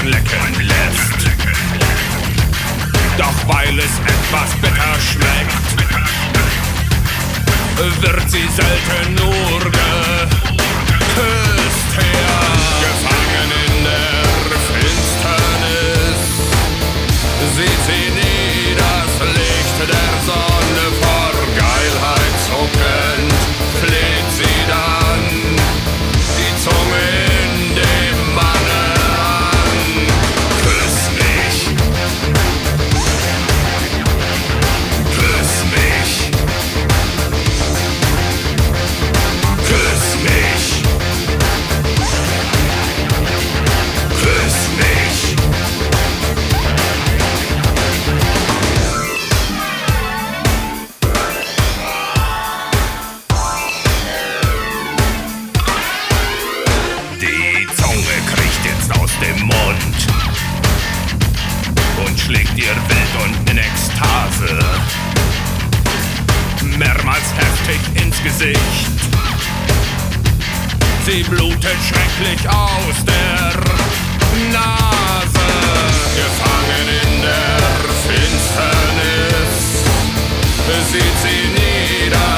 Wangen lecken lässt. Doch weil es etwas bitter schmeckt, wird sie selten nur geküsst her. Gefangen in der Finsternis sieht sie nie das Licht der Sonne. Vor Geilheit zuckend fleht sie dann die Zunge in dem Manne an. Küss mich, küss mich, küss mich, küss mich. Die Zunge kriecht jetzt aus dem Mund und schlägt ihr wild und in Ekstase mehrmals heftig ins Gesicht. Sie blutet schrecklich aus der Nase. Gefangen in der Finsternis sieht sie nieder